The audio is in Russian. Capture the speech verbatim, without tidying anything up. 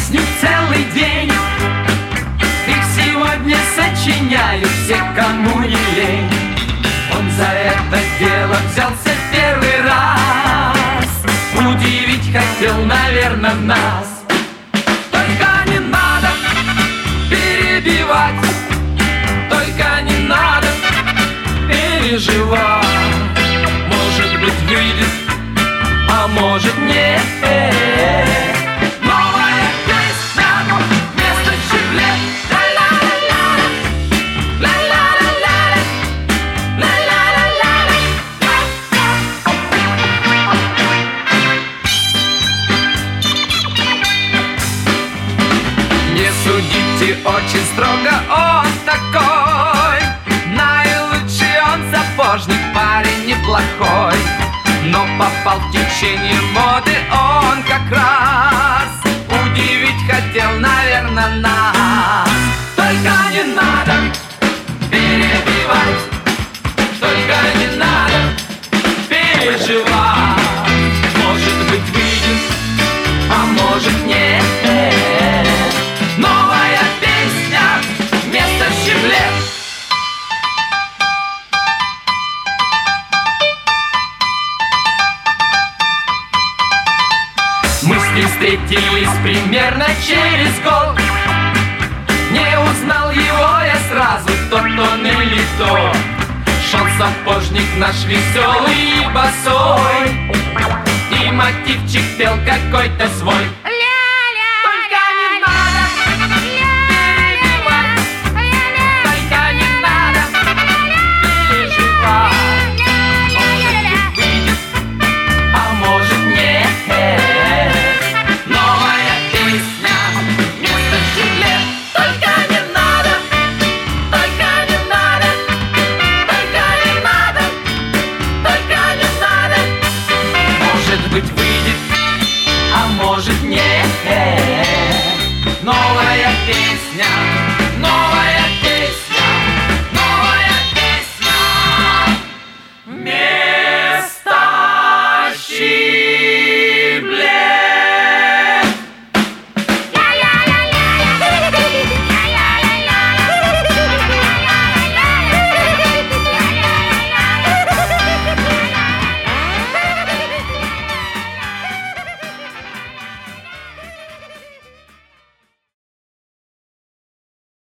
песню целый день. Их сегодня сочиняют все, кому не лень. Он за это дело взялся первый раз. Удивить хотел, наверное, нас. Только не надо перебивать, только не надо переживать. Может быть, выйдет, а может нет. Новая песня вместо щеглет. Не судите очень строго, он такой. Наилучший он сапожник, парень неплохой. Но попал в течение моды он как раз. Удивить хотел, наверное, нас. Только не надо перебивать, только не надо переживать. Может быть, выйдет, а может нет. Новая песня вместо щеглет. Мы с ним встретились примерно через год. Не узнал его я сразу, тот он или то. Шел сапожник наш веселый и босой, и мотивчик пел какой-то свой. Может, нет. Новая песня